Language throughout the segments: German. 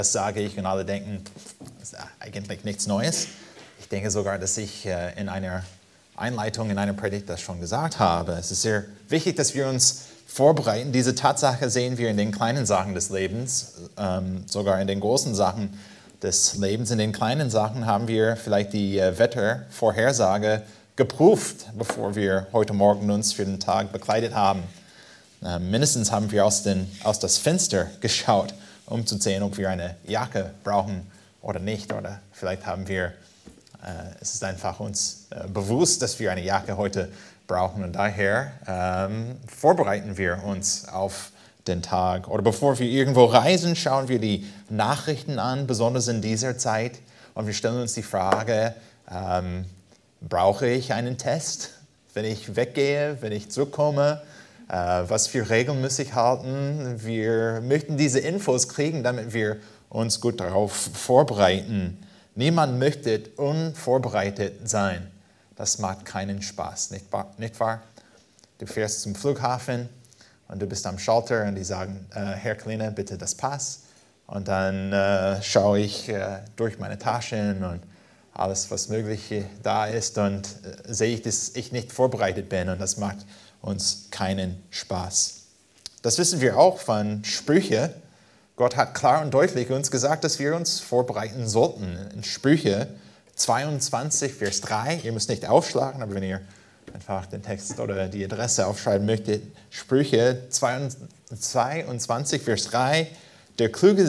Das sage ich und alle denken, das ist eigentlich nichts Neues. Ich denke sogar, dass ich in einer Einleitung in einer Predigt das schon gesagt habe. Es ist sehr wichtig, dass wir uns vorbereiten. Diese Tatsache sehen wir in den kleinen Sachen des Lebens, sogar in den großen Sachen des Lebens. In den kleinen Sachen haben wir vielleicht die Wettervorhersage geprüft, bevor wir heute Morgen uns für den Tag bekleidet haben. Mindestens haben wir aus das Fenster geschaut, um zu sehen, ob wir eine Jacke brauchen oder nicht. Oder vielleicht haben wir, es ist einfach uns bewusst, dass wir eine Jacke heute brauchen. Und daher vorbereiten wir uns auf den Tag. Oder bevor wir irgendwo reisen, schauen wir die Nachrichten an, besonders in dieser Zeit. Und wir stellen uns die Frage, brauche ich einen Test, wenn ich weggehe, wenn ich zurückkomme? Was für Regeln muss ich halten? Wir möchten diese Infos kriegen, damit wir uns gut darauf vorbereiten. Niemand möchte unvorbereitet sein. Das macht keinen Spaß, nicht wahr? Du fährst zum Flughafen und du bist am Schalter und die sagen, Herr Kleiner, bitte das Pass. Und dann schaue ich durch meine Taschen und alles, was möglich da ist und sehe ich, dass ich nicht vorbereitet bin und das macht uns keinen Spaß. Das wissen wir auch von Sprüche. Gott hat klar und deutlich uns gesagt, dass wir uns vorbereiten sollten. In Sprüche 22, Vers 3, ihr müsst nicht aufschlagen, aber wenn ihr einfach den Text oder die Adresse aufschreiben möchtet, Sprüche 22, Vers 3, der Kluge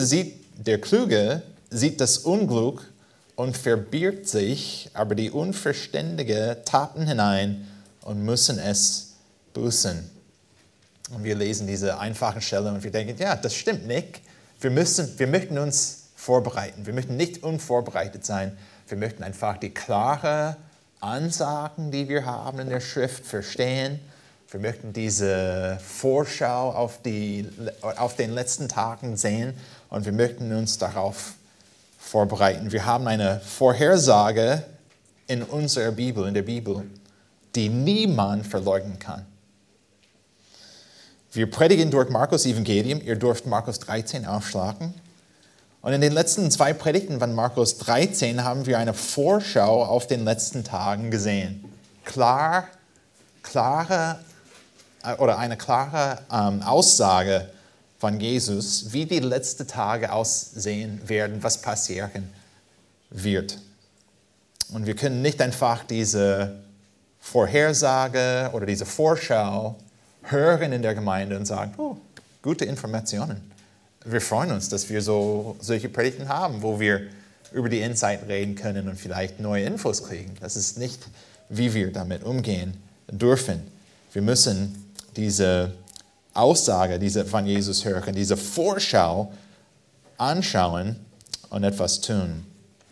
sieht das Unglück und verbirgt sich, aber die Unverständige tappen hinein und müssen es büßen. Und wir lesen diese einfachen Stelle und wir denken, ja, das stimmt nicht. Wir möchten uns vorbereiten. Wir möchten nicht unvorbereitet sein. Wir möchten einfach die klaren Ansagen, die wir haben in der Schrift, verstehen. Wir möchten diese Vorschau auf den letzten Tagen sehen und wir möchten uns darauf vorbereiten. Wir haben eine Vorhersage in unserer Bibel, in der Bibel, die niemand verleugnen kann. Wir predigen durch Markus Evangelium. Ihr dürft Markus 13 aufschlagen. Und in den letzten 2 Predigten von Markus 13 haben wir eine Vorschau auf den letzten Tagen gesehen. Eine klare Aussage von Jesus, wie die letzten Tage aussehen werden, was passieren wird. Und wir können nicht einfach diese Vorhersage oder diese Vorschau hören in der Gemeinde und sagen, oh, gute Informationen. Wir freuen uns, dass wir solche Predigten haben, wo wir über die Endzeit reden können und vielleicht neue Infos kriegen. Das ist nicht, wie wir damit umgehen dürfen. Wir müssen diese Aussage von Jesus hören, diese Vorschau anschauen und etwas tun.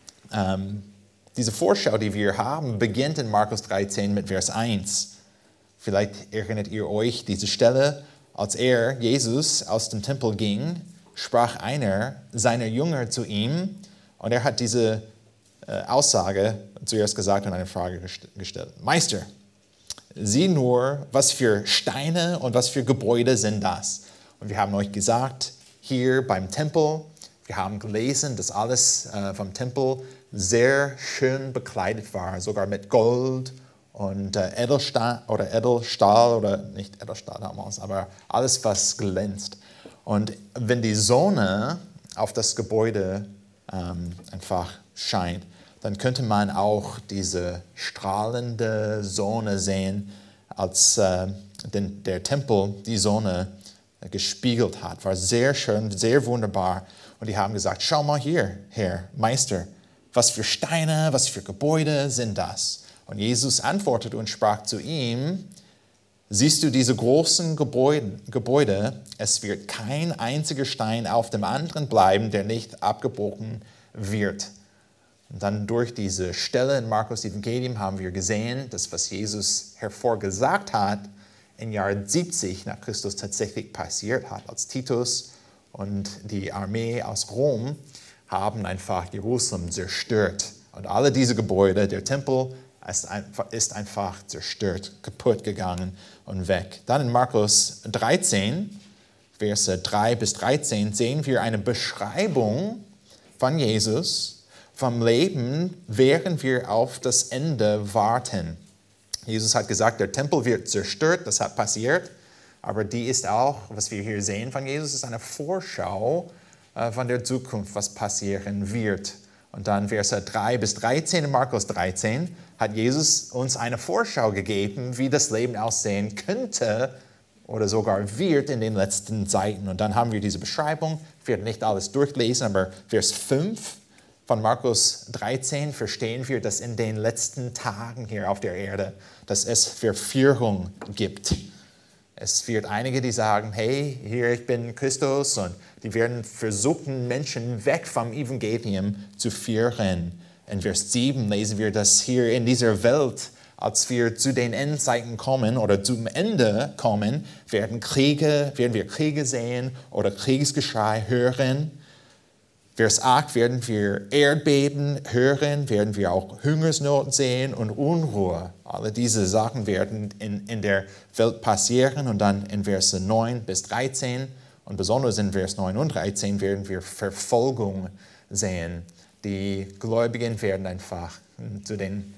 Diese Vorschau, die wir haben, beginnt in Markus 13 mit Vers 1. Vielleicht erinnert ihr euch diese Stelle, als Jesus, aus dem Tempel ging, sprach einer seiner Jünger zu ihm und er hat diese Aussage zuerst gesagt und eine Frage gestellt. Meister, sieh nur, was für Steine und was für Gebäude sind das? Und wir haben euch gesagt, hier beim Tempel, wir haben gelesen, dass alles vom Tempel sehr schön bekleidet war, sogar mit Gold und Edelstahl oder nicht Edelstahl damals, aber alles, was glänzt. Und wenn die Sonne auf das Gebäude einfach scheint, dann könnte man auch diese strahlende Sonne sehen, als der Tempel die Sonne gespiegelt hat. War sehr schön, sehr wunderbar. Und die haben gesagt, schau mal hier, Herr Meister, was für Steine, was für Gebäude sind das? Und Jesus antwortete und sprach zu ihm, siehst du diese großen Gebäude, es wird kein einziger Stein auf dem anderen bleiben, der nicht abgebrochen wird. Und dann durch diese Stelle in Markus Evangelium haben wir gesehen, dass was Jesus hervorgesagt hat, im Jahr 70 nach Christus tatsächlich passiert hat, als Titus und die Armee aus Rom haben einfach Jerusalem zerstört. Und alle diese Gebäude, der Tempel, ist einfach zerstört, kaputt gegangen und weg. Dann in Markus 13, Verse 3 bis 13, sehen wir eine Beschreibung von Jesus, vom Leben, während wir auf das Ende warten. Jesus hat gesagt, der Tempel wird zerstört, das hat passiert, aber die ist auch, was wir hier sehen von Jesus, ist eine Vorschau von der Zukunft, was passieren wird. Und dann Verse 3 bis 13 in Markus 13 hat Jesus uns eine Vorschau gegeben, wie das Leben aussehen könnte oder sogar wird in den letzten Zeiten. Und dann haben wir diese Beschreibung, ich werde nicht alles durchlesen, aber Vers 5 von Markus 13 verstehen wir, dass in den letzten Tagen hier auf der Erde, dass es Verführung gibt. Es wird einige, die sagen, hey, hier ich bin Christus, und die werden versuchen, Menschen weg vom Evangelium zu führen. In Vers 7 lesen wir, dass hier in dieser Welt, als wir zu den Endzeiten kommen oder zum Ende kommen, werden wir Kriege sehen oder Kriegsgeschrei hören. Vers 8 werden wir Erdbeben hören, werden wir auch Hungersnot sehen und Unruhe. Alle diese Sachen werden in der Welt passieren. Und dann in Verse 9 bis 13 und besonders in Vers 9 und 13 werden wir Verfolgung sehen. Die Gläubigen werden einfach zu den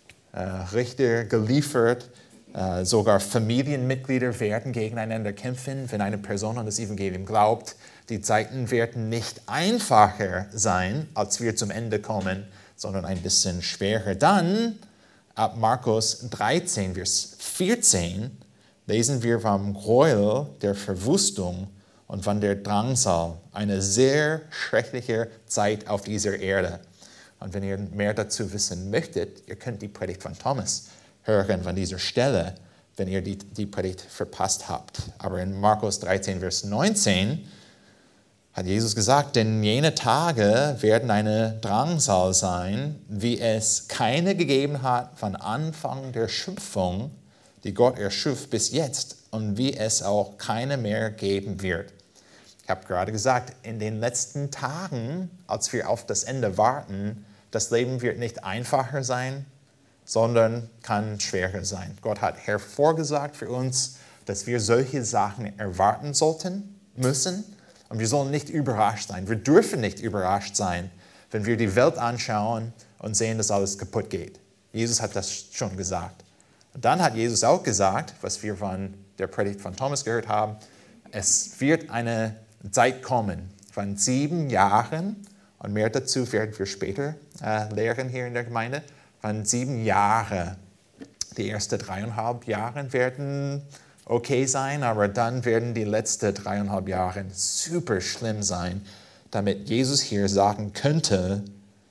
Richtern geliefert. Sogar Familienmitglieder werden gegeneinander kämpfen, wenn eine Person an das Evangelium glaubt. Die Zeiten werden nicht einfacher sein, als wir zum Ende kommen, sondern ein bisschen schwerer. Dann, ab Markus 13, Vers 14, lesen wir vom Gräuel der Verwüstung und von der Drangsal, eine sehr schreckliche Zeit auf dieser Erde. Und wenn ihr mehr dazu wissen möchtet, ihr könnt die Predigt von Thomas hören von dieser Stelle, wenn ihr die Predigt verpasst habt. Aber in Markus 13, Vers 19 hat Jesus gesagt, denn jene Tage werden eine Drangsal sein, wie es keine gegeben hat von Anfang der Schöpfung, die Gott erschuf bis jetzt, und wie es auch keine mehr geben wird. Ich habe gerade gesagt, in den letzten Tagen, als wir auf das Ende warten, das Leben wird nicht einfacher sein, sondern kann schwerer sein. Gott hat hervorgesagt für uns, dass wir solche Sachen erwarten müssen. Und wir sollen nicht überrascht sein. Wir dürfen nicht überrascht sein, wenn wir die Welt anschauen und sehen, dass alles kaputt geht. Jesus hat das schon gesagt. Und dann hat Jesus auch gesagt, was wir von der Predigt von Thomas gehört haben, es wird eine Zeit kommen von 7 Jahren, und mehr dazu werden wir später lehren hier in der Gemeinde, von 7 Jahren. Die ersten 3,5 Jahre werden okay sein, aber dann werden die letzten 3,5 Jahre super schlimm sein, damit Jesus hier sagen könnte,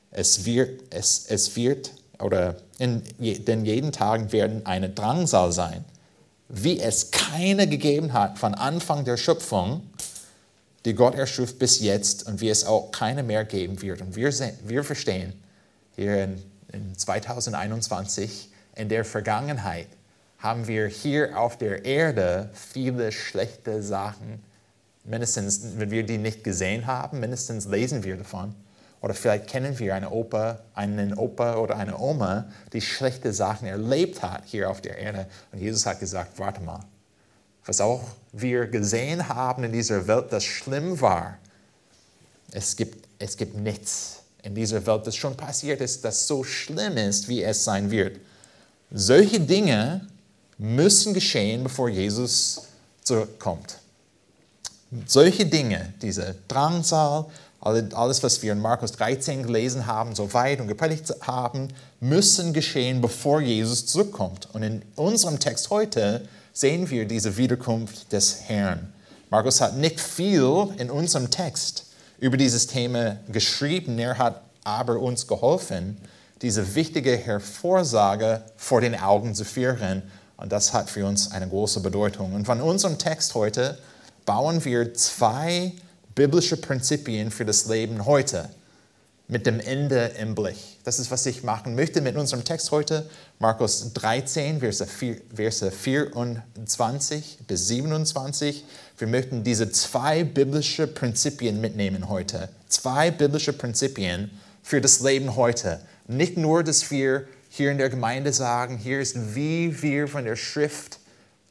denn jeden Tag werden eine Drangsal sein, wie es keine gegeben hat von Anfang der Schöpfung, die Gott erschuf bis jetzt, und wie es auch keine mehr geben wird. Und wir verstehen hier in 2021, in der Vergangenheit, haben wir hier auf der Erde viele schlechte Sachen. Mindestens, wenn wir die nicht gesehen haben, mindestens lesen wir davon. Oder vielleicht kennen wir einen Opa oder eine Oma, die schlechte Sachen erlebt hat hier auf der Erde. Und Jesus hat gesagt, warte mal, was auch wir gesehen haben in dieser Welt, das schlimm war, es gibt nichts in dieser Welt, das schon passiert ist, das so schlimm ist, wie es sein wird. Solche Dinge müssen geschehen, bevor Jesus zurückkommt. Solche Dinge, diese Drangsal, alles, was wir in Markus 13 gelesen haben, so weit und gepredigt haben, müssen geschehen, bevor Jesus zurückkommt. Und in unserem Text heute sehen wir diese Wiederkunft des Herrn. Markus hat nicht viel in unserem Text über dieses Thema geschrieben, er hat aber uns geholfen, diese wichtige Hervorsage vor den Augen zu führen. Und das hat für uns eine große Bedeutung. Und von unserem Text heute bauen wir 2 biblische Prinzipien für das Leben heute mit dem Ende im Blick. Das ist, was ich machen möchte mit unserem Text heute. Markus 13, Verse 24 bis 27. Wir möchten diese 2 biblische Prinzipien mitnehmen heute. 2 biblische Prinzipien für das Leben heute. Nicht nur, dass wir hier in der Gemeinde sagen, hier ist, wie wir von der Schrift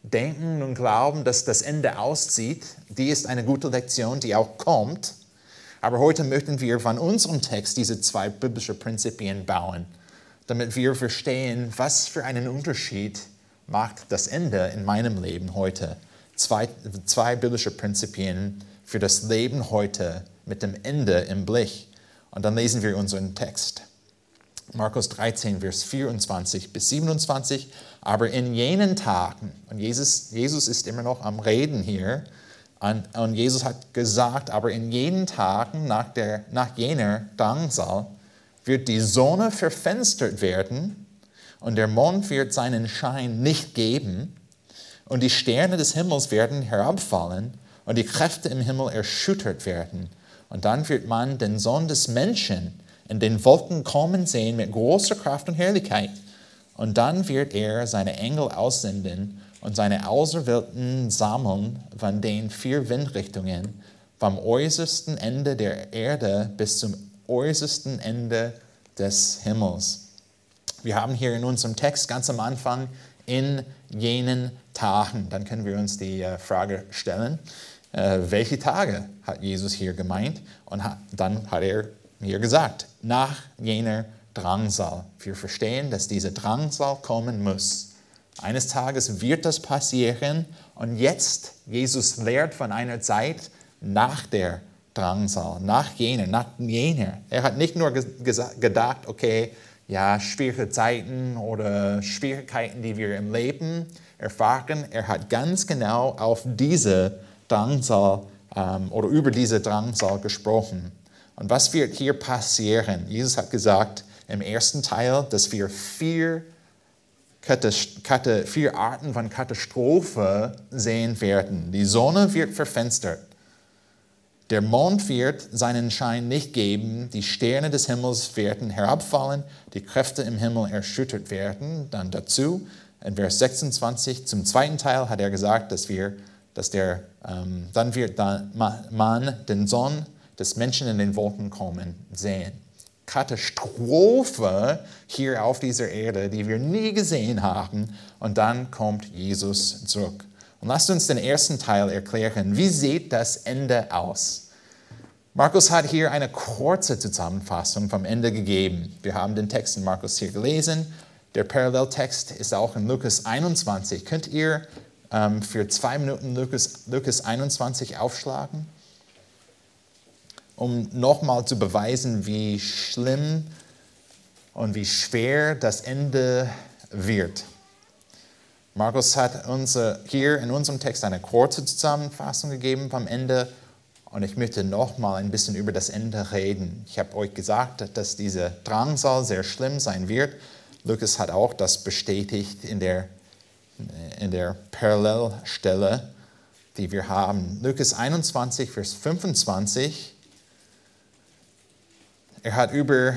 denken und glauben, dass das Ende aussieht. Die ist eine gute Lektion, die auch kommt. Aber heute möchten wir von unserem Text diese zwei biblische Prinzipien bauen, damit wir verstehen, was für einen Unterschied macht das Ende in meinem Leben heute. Zwei biblische Prinzipien für das Leben heute mit dem Ende im Blick. Und dann lesen wir unseren Text. Markus 13, Vers 24 bis 27. Aber in jenen Tagen, und Jesus ist immer noch am Reden hier, und Jesus hat gesagt, aber in jenen Tagen nach jener Drangsal wird die Sonne verfinstert werden und der Mond wird seinen Schein nicht geben und die Sterne des Himmels werden herabfallen und die Kräfte im Himmel erschüttert werden. Und dann wird man den Sohn des Menschen in den Wolken kommen sehen mit großer Kraft und Herrlichkeit. Und dann wird er seine Engel aussenden und seine Auserwählten sammeln von den 4 Windrichtungen, vom äußersten Ende der Erde bis zum äußersten Ende des Himmels. Wir haben hier in unserem Text ganz am Anfang in jenen Tagen. Dann können wir uns die Frage stellen, welche Tage hat Jesus hier gemeint? Und dann hat er hier gesagt, nach jener Drangsal. Wir verstehen, dass dieser Drangsal kommen muss. Eines Tages wird das passieren und jetzt, Jesus lehrt von einer Zeit nach der Drangsal, nach jener. Er hat nicht nur gedacht, okay, ja, schwierige Zeiten oder Schwierigkeiten, die wir im Leben erfahren. Er hat ganz genau auf diese Drangsal oder über diese Drangsal gesprochen. Und was wird hier passieren? Jesus hat gesagt im ersten Teil, dass wir 4 Arten von Katastrophe sehen werden. Die Sonne wird verfinstert. Der Mond wird seinen Schein nicht geben. Die Sterne des Himmels werden herabfallen. Die Kräfte im Himmel erschüttert werden. Dann dazu, in Vers 26, zum zweiten Teil hat er gesagt, dann wird man den Sohn des Menschen in den Wolken kommen sehen. Katastrophe hier auf dieser Erde, die wir nie gesehen haben. Und dann kommt Jesus zurück. Und lasst uns den ersten Teil erklären. Wie sieht das Ende aus? Markus hat hier eine kurze Zusammenfassung vom Ende gegeben. Wir haben den Text in Markus hier gelesen. Der Paralleltext ist auch in Lukas 21. Könnt ihr für 2 Minuten Lukas 21 aufschlagen? Um nochmal zu beweisen, wie schlimm und wie schwer das Ende wird. Markus hat uns hier in unserem Text eine kurze Zusammenfassung gegeben vom Ende und ich möchte nochmal ein bisschen über das Ende reden. Ich habe euch gesagt, dass diese Drangsal sehr schlimm sein wird. Lukas hat auch das bestätigt in der Parallelstelle, die wir haben. Lukas 21, Vers 25. Er hat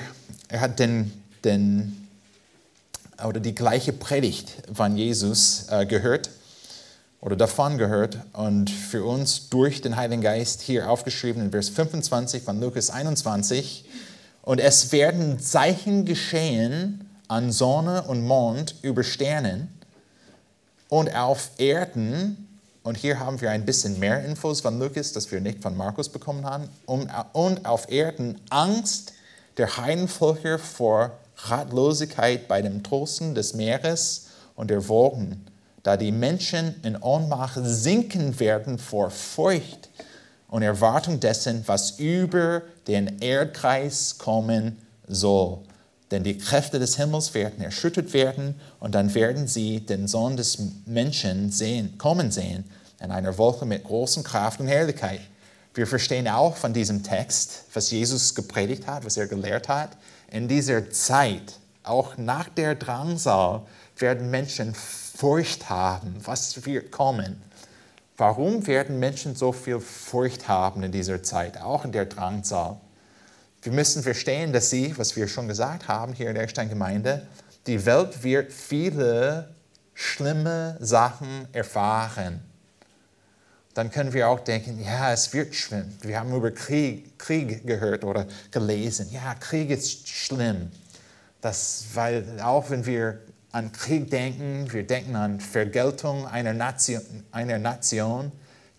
die gleiche Predigt von Jesus gehört oder davon gehört und für uns durch den Heiligen Geist hier aufgeschrieben in Vers 25 von Lukas 21. Und es werden Zeichen geschehen an Sonne und Mond über Sternen und auf Erden. Und hier haben wir ein bisschen mehr Infos von Lukas, das wir nicht von Markus bekommen haben. Und auf Erden Angst der Heidenvölker vor Ratlosigkeit bei dem Tosen des Meeres und der Wogen, da die Menschen in Ohnmacht sinken werden vor Furcht und Erwartung dessen, was über den Erdkreis kommen soll. Denn die Kräfte des Himmels werden erschüttert werden und dann werden sie den Sohn des Menschen kommen sehen in einer Wolke mit großer Kraft und Herrlichkeit. Wir verstehen auch von diesem Text, was Jesus gepredigt hat, was er gelehrt hat. In dieser Zeit, auch nach der Drangsal, werden Menschen Furcht haben, was wird kommen. Warum werden Menschen so viel Furcht haben in dieser Zeit, auch in der Drangsal? Wir müssen verstehen, dass was wir schon gesagt haben hier in der Eckstein-Gemeinde, die Welt wird viele schlimme Sachen erfahren. Dann können wir auch denken, ja, es wird schlimm. Wir haben über Krieg gehört oder gelesen. Ja, Krieg ist schlimm. Weil auch wenn wir an Krieg denken, wir denken an Vergeltung einer Nation.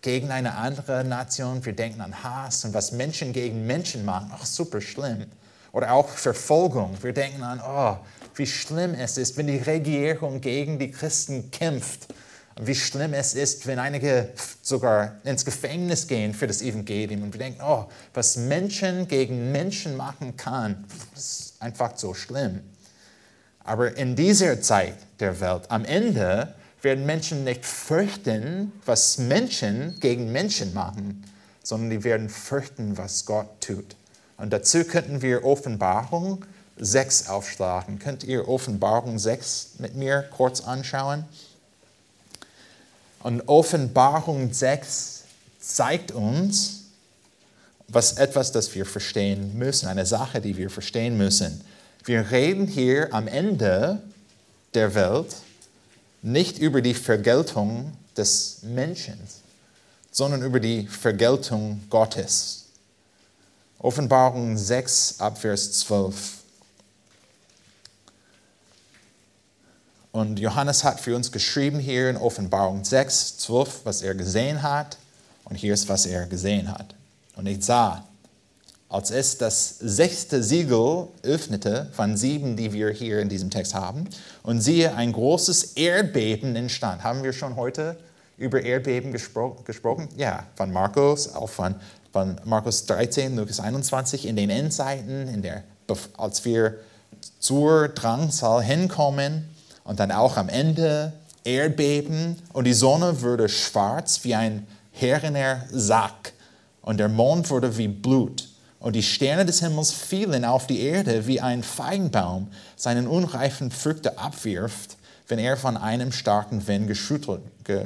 gegen eine andere Nation. Wir denken an Hass und was Menschen gegen Menschen machen. Ach, super schlimm. Oder auch Verfolgung. Wir denken an, oh, wie schlimm es ist, wenn die Regierung gegen die Christen kämpft. Und wie schlimm es ist, wenn einige sogar ins Gefängnis gehen für das Evangelium. Und wir denken, oh, was Menschen gegen Menschen machen kann, ist einfach so schlimm. Aber in dieser Zeit der Welt, am Ende, werden Menschen nicht fürchten, was Menschen gegen Menschen machen, sondern die werden fürchten, was Gott tut. Und dazu könnten wir Offenbarung 6 aufschlagen. Könnt ihr Offenbarung 6 mit mir kurz anschauen? Und Offenbarung 6 zeigt uns etwas, das wir verstehen müssen, eine Sache, die wir verstehen müssen. Wir reden hier am Ende der Welt nicht über die Vergeltung des Menschen, sondern über die Vergeltung Gottes. Offenbarung 6 ab Vers 12. Und Johannes hat für uns geschrieben hier in Offenbarung 6, 12, was er gesehen hat. Und hier ist, was er gesehen hat. Und ich sah, als es das 6. Siegel öffnete, von 7, die wir hier in diesem Text haben, und siehe, ein großes Erdbeben entstand. Haben wir schon heute über Erdbeben gesprochen? Ja, von Markus, auch von Markus 13, Lukas 21, in den Endzeiten, als wir zur Drangsal hinkommen und dann auch am Ende Erdbeben und die Sonne wurde schwarz wie ein härener Sack und der Mond wurde wie Blut. Und die Sterne des Himmels fielen auf die Erde, wie ein Feigenbaum seinen unreifen Früchte abwirft, wenn er von einem starken Wind geschüttelt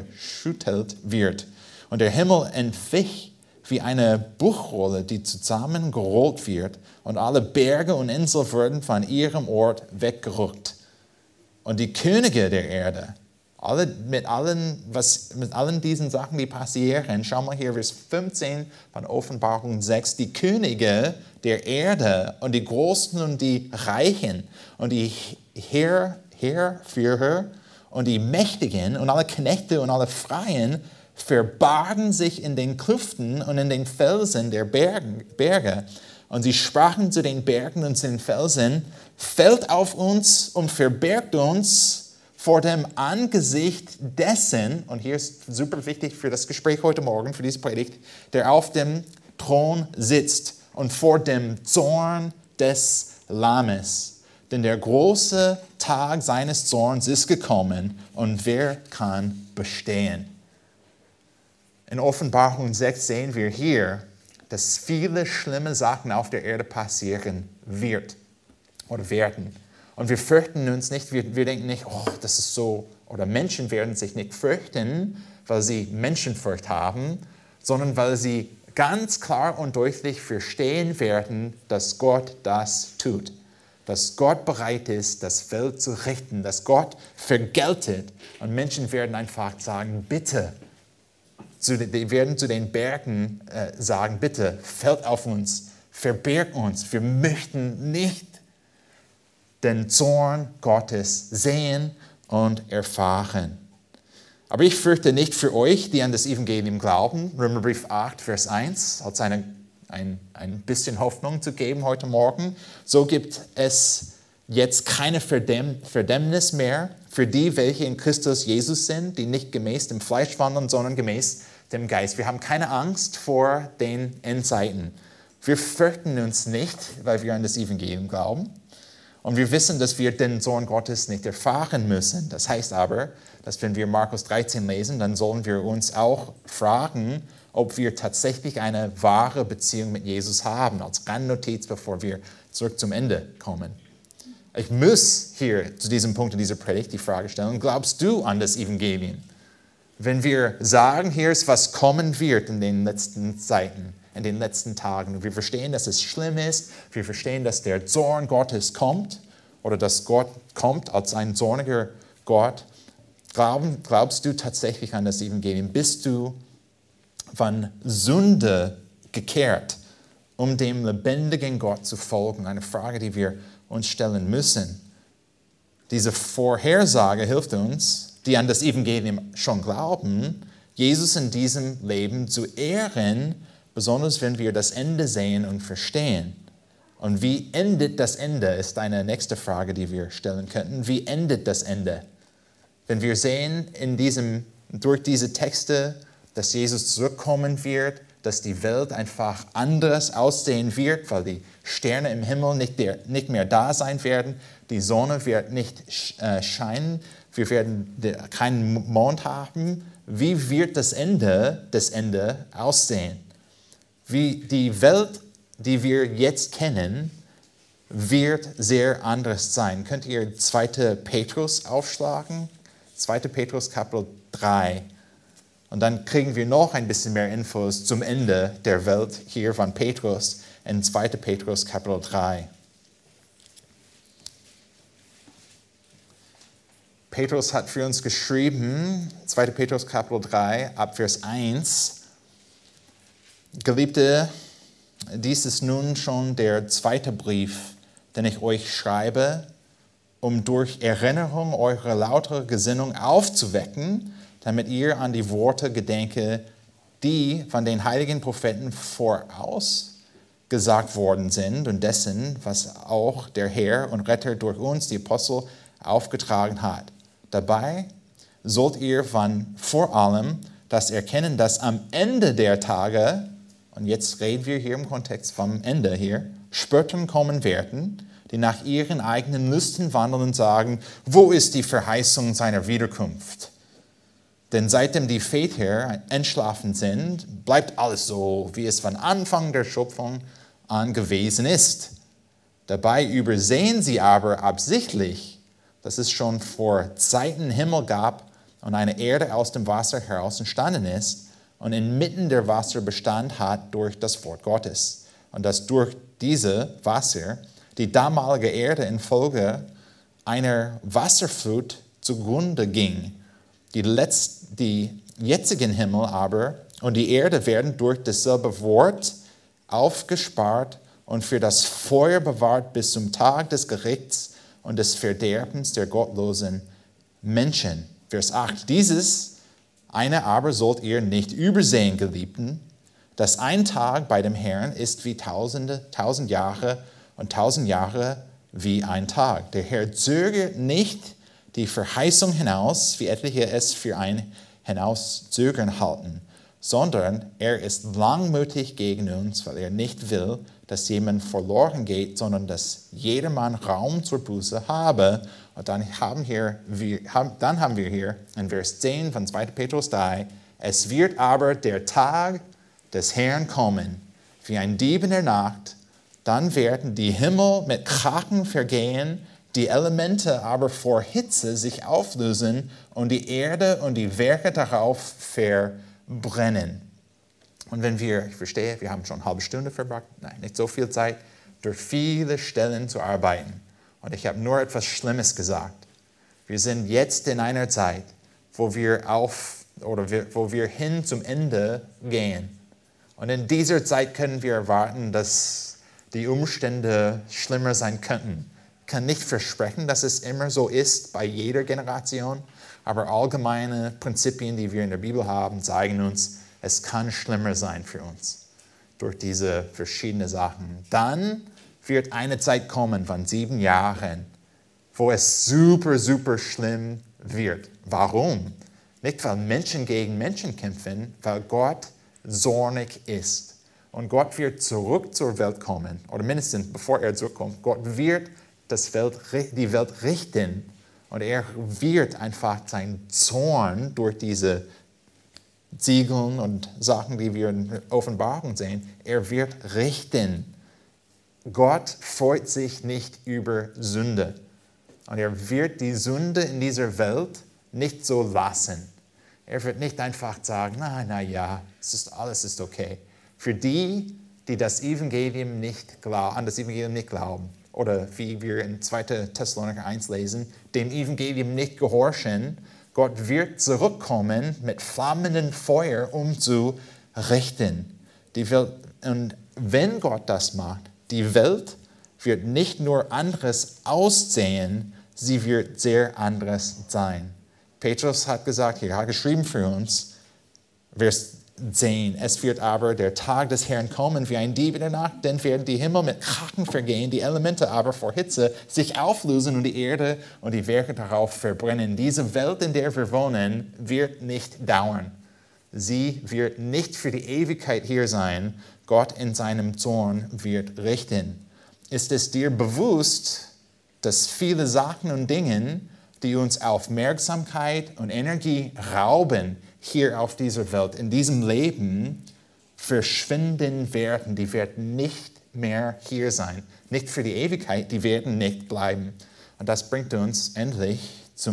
wird. Und der Himmel entwich wie eine Buchrolle, die zusammengerollt wird, und alle Berge und Inseln wurden von ihrem Ort weggerückt. Und die Könige der Erde, mit allen diesen Sachen, die passieren, schau mal hier, Vers 15 von Offenbarung 6, die Könige der Erde und die Großen und die Reichen und die Heerführer und die Mächtigen und alle Knechte und alle Freien verbargen sich in den Klüften und in den Felsen der Berge. Und sie sprachen zu den Bergen und zu den Felsen, fällt auf uns und verbergt uns vor dem Angesicht dessen, und hier ist super wichtig für das Gespräch heute Morgen, für diese Predigt, der auf dem Thron sitzt und vor dem Zorn des Lammes. Denn der große Tag seines Zorns ist gekommen und wer kann bestehen? In Offenbarung 6 sehen wir hier, dass viele schlimme Sachen auf der Erde passieren werden. Und wir fürchten uns nicht, wir denken nicht, oh, das ist so, oder Menschen werden sich nicht fürchten, weil sie Menschenfurcht haben, sondern weil sie ganz klar und deutlich verstehen werden, dass Gott das tut. Dass Gott bereit ist, das Welt zu richten, dass Gott vergeltet. Und Menschen werden einfach sagen, bitte, die werden zu den Bergen sagen, bitte, fällt auf uns, verbergt uns, wir möchten nicht den Zorn Gottes sehen und erfahren. Aber ich fürchte nicht für euch, die an das Evangelium glauben, Römerbrief 8, Vers 1, als ein bisschen Hoffnung zu geben heute Morgen. So gibt es jetzt keine Verdammnis mehr für die, welche in Christus Jesus sind, die nicht gemäß dem Fleisch wandeln, sondern gemäß dem Geist. Wir haben keine Angst vor den Endzeiten. Wir fürchten uns nicht, weil wir an das Evangelium glauben. Und wir wissen, dass wir den Zorn Gottes nicht erfahren müssen. Das heißt aber, dass wenn wir Markus 13 lesen, dann sollen wir uns auch fragen, ob wir tatsächlich eine wahre Beziehung mit Jesus haben, als Randnotiz, bevor wir zurück zum Ende kommen. Ich muss hier zu diesem Punkt in dieser Predigt die Frage stellen, glaubst du an das Evangelium? Wenn wir sagen, hier ist, was kommen wird in den letzten Zeiten, in den letzten Tagen, und wir verstehen, dass es schlimm ist, wir verstehen, dass der Zorn Gottes kommt, oder dass Gott kommt als ein zorniger Gott, glaubst du tatsächlich an das Evangelium? Bist du von Sünde gekehrt, um dem lebendigen Gott zu folgen? Eine Frage, die wir uns stellen müssen. Diese Vorhersage hilft uns, die an das Evangelium schon glauben, Jesus in diesem Leben zu ehren, besonders wenn wir das Ende sehen und verstehen. Und wie endet das Ende, ist eine nächste Frage, die wir stellen könnten. Wie endet das Ende? Wenn wir sehen durch diese Texte, dass Jesus zurückkommen wird, dass die Welt einfach anders aussehen wird, weil die Sterne im Himmel nicht mehr da sein werden, die Sonne wird nicht scheinen, wir werden keinen Mond haben. Wie wird das Ende aussehen? Wie die Welt, die wir jetzt kennen, wird sehr anders sein. Könnt ihr 2. Petrus aufschlagen? 2. Petrus Kapitel 3. Und dann kriegen wir noch ein bisschen mehr Infos zum Ende der Welt hier von Petrus in 2. Petrus Kapitel 3. Petrus hat für uns geschrieben, 2. Petrus Kapitel 3, ab Vers 1, Geliebte, dies ist nun schon der 2. Brief, den ich euch schreibe, um durch Erinnerung eure lautere Gesinnung aufzuwecken, damit ihr an die Worte gedenke, die von den heiligen Propheten voraus gesagt worden sind und dessen, was auch der Herr und Retter durch uns, die Apostel, aufgetragen hat. Dabei sollt ihr vor allem das erkennen, dass am Ende der Tage, und jetzt reden wir hier im Kontext vom Ende hier, Spötter kommen werden, die nach ihren eigenen Lüsten wandeln und sagen, wo ist die Verheißung seiner Wiederkunft? Denn seitdem die Väter entschlafen sind, bleibt alles so, wie es von Anfang der Schöpfung an gewesen ist. Dabei übersehen sie aber absichtlich, dass es schon vor Zeiten Himmel gab und eine Erde aus dem Wasser heraus entstanden ist und inmitten der Wasser Bestand hat durch das Wort Gottes. Und dass durch diese Wasser die damalige Erde infolge einer Wasserflut zugrunde ging. Die jetzigen Himmel aber und die Erde werden durch dasselbe Wort aufgespart und für das Feuer bewahrt bis zum Tag des Gerichts und des Verderbens der gottlosen Menschen. Vers 8. Dieses eine aber sollt ihr nicht übersehen, Geliebten, dass ein Tag bei dem Herrn ist wie 1000 Jahre und 1000 Jahre wie ein Tag. Der Herr zögert nicht die Verheißung hinaus, wie etliche es für ein Hinauszögern halten, sondern er ist langmütig gegen uns, weil er nicht will, dass jemand verloren geht, sondern dass jedermann Raum zur Buße habe. Und dann haben wir hier in Vers 10 von 2. Petrus 3, es wird aber der Tag des Herrn kommen, wie ein Dieb in der Nacht, dann werden die Himmel mit Krachen vergehen, die Elemente aber vor Hitze sich auflösen und die Erde und die Werke darauf verbrennen. Und ich verstehe, wir haben schon eine halbe Stunde verbracht, nicht so viel Zeit, durch viele Stellen zu arbeiten. Und ich habe nur etwas Schlimmes gesagt. Wir sind jetzt in einer Zeit, wo wir hin zum Ende gehen. Und in dieser Zeit können wir erwarten, dass die Umstände schlimmer sein könnten. Ich kann nicht versprechen, dass es immer so ist bei jeder Generation, aber allgemeine Prinzipien, die wir in der Bibel haben, zeigen uns, es kann schlimmer sein für uns durch diese verschiedenen Sachen. Dann wird eine Zeit kommen von 7 Jahren, wo es super, super schlimm wird. Warum? Nicht, weil Menschen gegen Menschen kämpfen, weil Gott zornig ist. Und Gott wird zurück zur Welt kommen, oder mindestens bevor er zurückkommt. Gott wird die Welt richten und er wird einfach seinen Zorn durch diese Siegeln und Sachen, die wir in Offenbarung sehen, er wird richten. Gott freut sich nicht über Sünde. Und er wird die Sünde in dieser Welt nicht so lassen. Er wird nicht einfach sagen, ja, alles ist okay. Für die das Evangelium an das Evangelium nicht glauben, oder wie wir in 2. Thessalonicher 1 lesen, dem Evangelium nicht gehorchen, Gott wird zurückkommen mit flammendem Feuer, um zu richten. Und wenn Gott das macht, die Welt wird nicht nur anderes aussehen, sie wird sehr anderes sein. Petrus hat gesagt, er hat geschrieben für uns, Vers 10. Es wird aber der Tag des Herrn kommen wie ein Dieb in der Nacht, denn werden die Himmel mit Krachen vergehen, die Elemente aber vor Hitze sich auflösen und die Erde und die Werke darauf verbrennen. Diese Welt, in der wir wohnen, wird nicht dauern. Sie wird nicht für die Ewigkeit hier sein. Gott in seinem Zorn wird richten. Ist es dir bewusst, dass viele Sachen und Dinge, die uns Aufmerksamkeit und Energie rauben, hier auf dieser Welt, in diesem Leben, verschwinden werden. Die werden nicht mehr hier sein. Nicht für die Ewigkeit, die werden nicht bleiben. Und das bringt uns endlich zu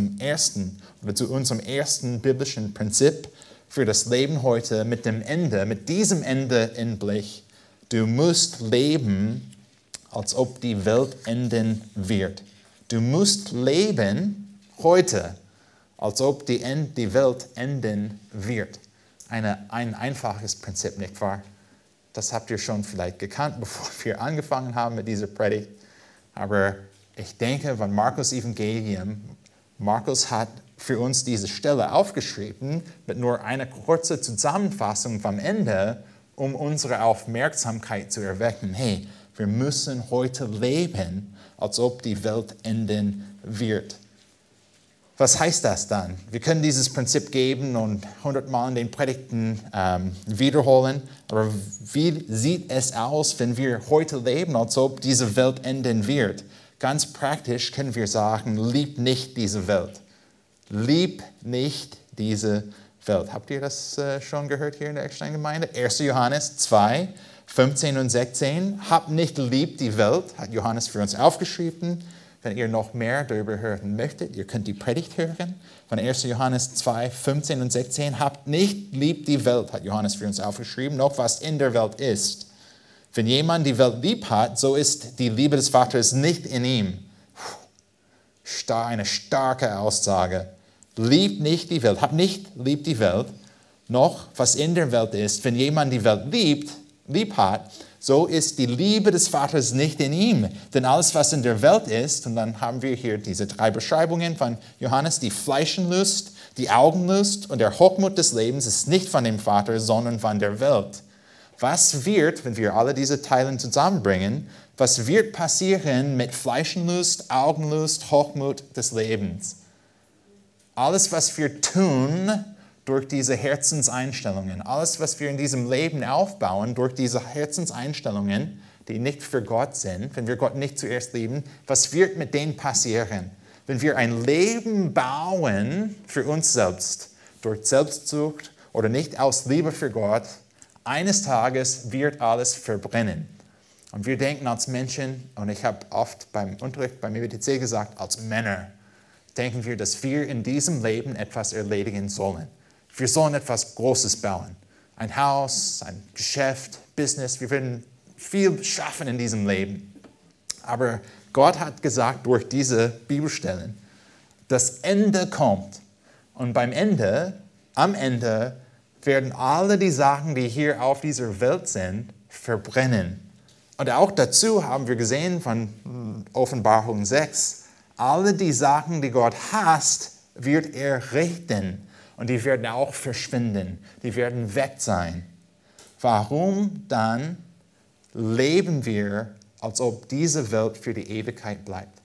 unserem ersten biblischen Prinzip für das Leben heute mit diesem Ende in Blick. Du musst leben, als ob die Welt enden wird. Du musst leben heute, als ob die Welt enden wird. Ein einfaches Prinzip, nicht wahr? Das habt ihr schon vielleicht gekannt, bevor wir angefangen haben mit dieser Predigt. Aber ich denke, von Markus Evangelium, Markus hat für uns diese Stelle aufgeschrieben mit nur einer kurzen Zusammenfassung vom Ende, um unsere Aufmerksamkeit zu erwecken. Hey, wir müssen heute leben, als ob die Welt enden wird. Was heißt das dann? Wir können dieses Prinzip geben und 100-mal in den Predigten wiederholen. Aber wie sieht es aus, wenn wir heute leben, als ob diese Welt enden wird? Ganz praktisch können wir sagen, lieb nicht diese Welt. Lieb nicht diese Welt. Habt ihr das schon gehört hier in der Eckstein-Gemeinde? 1. Johannes 2, 15 und 16. Habt nicht lieb die Welt, hat Johannes für uns aufgeschrieben. Wenn ihr noch mehr darüber hören möchtet, ihr könnt die Predigt hören von 1. Johannes 2, 15 und 16. Habt nicht lieb die Welt, hat Johannes für uns aufgeschrieben, noch was in der Welt ist. Wenn jemand die Welt lieb hat, so ist die Liebe des Vaters nicht in ihm. Eine starke Aussage. Liebt nicht die Welt, habt nicht lieb die Welt, noch was in der Welt ist. Wenn jemand die Welt lieb hat, so ist die Liebe des Vaters nicht in ihm. Denn alles, was in der Welt ist, und dann haben wir hier diese 3 Beschreibungen von Johannes, die Fleischenlust, die Augenlust und der Hochmut des Lebens ist nicht von dem Vater, sondern von der Welt. Was wird, wenn wir alle diese Teile zusammenbringen, was wird passieren mit Fleischenlust, Augenlust, Hochmut des Lebens? Alles, was wir tun, durch diese Herzenseinstellungen, alles, was wir in diesem Leben aufbauen, durch diese Herzenseinstellungen, die nicht für Gott sind, wenn wir Gott nicht zuerst lieben, was wird mit denen passieren? Wenn wir ein Leben bauen für uns selbst, durch Selbstsucht oder nicht aus Liebe für Gott, eines Tages wird alles verbrennen. Und wir denken als Menschen, und ich habe oft beim Unterricht beim EBTC gesagt, als Männer, denken wir, dass wir in diesem Leben etwas erledigen sollen. Wir sollen etwas Großes bauen. Ein Haus, ein Geschäft, Business. Wir werden viel schaffen in diesem Leben. Aber Gott hat gesagt durch diese Bibelstellen, das Ende kommt. Und am Ende werden alle die Sachen, die hier auf dieser Welt sind, verbrennen. Und auch dazu haben wir gesehen von Offenbarung 6, alle die Sachen, die Gott hasst, wird er richten. Und die werden auch verschwinden. Die werden weg sein. Warum dann leben wir, als ob diese Welt für die Ewigkeit bleibt?